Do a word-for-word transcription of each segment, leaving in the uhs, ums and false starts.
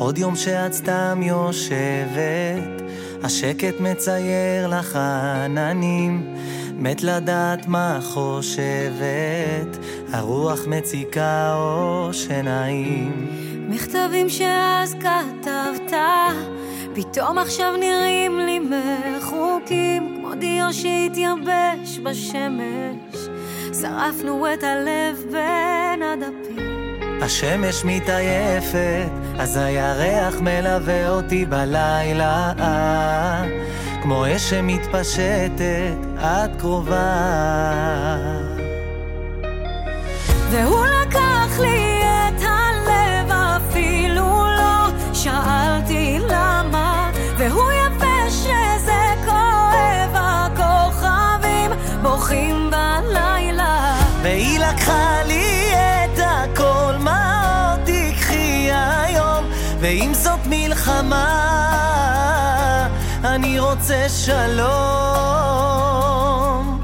עוד יום שאת סתם יושבת, השקט מצייר לך עננים, מת לדעת מה חושבת, הרוח מציקה או שנעים. מכתבים שאז כתבת, פתאום עכשיו נראים לי מחוקים, כמו דיו שהתייבש בשמש, שרפנו את הלב בין הדפים. השמש מתעייפת, אז הירח מלווה אותי בלילה, כמו אש שמתפשטת, את קרובה. והוא לקח לי את הלב, אפילו לא שאלתי למה, והוא יפה שזה כואב, הכוכבים בוכים בלילה. והיא לקחה לי את הכל, מה עוד תקחי היום, ואם זאת מלחמה אני רוצה שלום.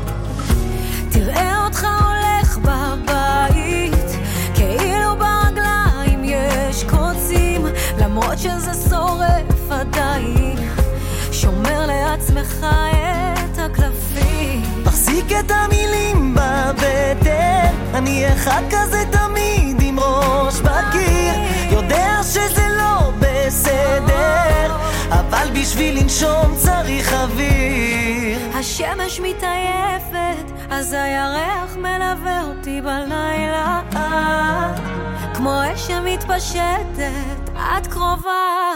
תראה אותך הולך בבית, כאילו ברגליים יש קוצים, למרות שזה שורף עדיין, שומר לעצמך את הקלפים. תחזיק את המילים בבטן, אני אחד כזה תמיד עם ראש בקיר, יודע שזה לא בסדר, אבל בשביל לנשום צריך אוויר. השמש מתעייפת, אז הירח מלווה אותי בלילה, כמו אש שמתפשטת, את קרובה.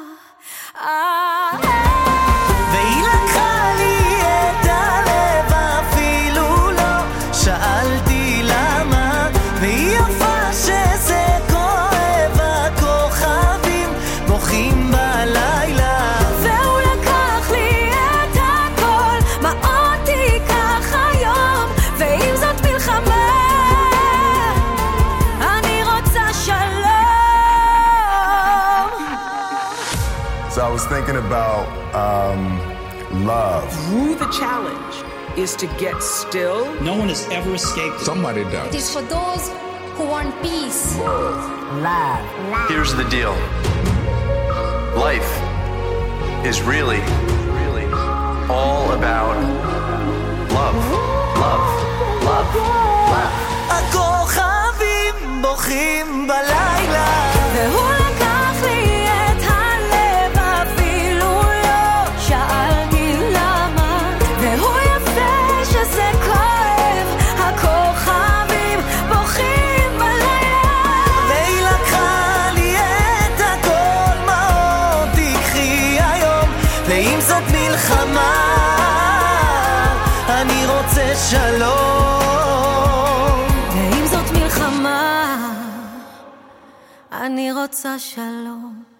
והיא לקחה לי את הלב, אפילו לא שאלתי למה, והיא יפה שזה כואב, הכוכבים בוכים בלילה. והוא לקח לי את הכל, מה עוד תיקח היום, ואם זאת מלחמה אני רוצה שלום. So I was thinking about um, love. The challenge is to get still. No one has ever escaped it. Somebody does. It is for those who want peace. Love. Love. Love. Here's the deal. Life is really, really all about love. Love. Love. Love. הכוכבים בוכים בלילה. והוא לקח לי את הלב, אפילו לא שאלתי למה, והוא יפה שזה כואב, הכוכבים בוכים בלילה. והיא לקחה לי את הכל, מה עוד תקחי היום, ואם זאת מלחמה אני רוצה שלום. ואם זאת מלחמה אני רוצה שלום.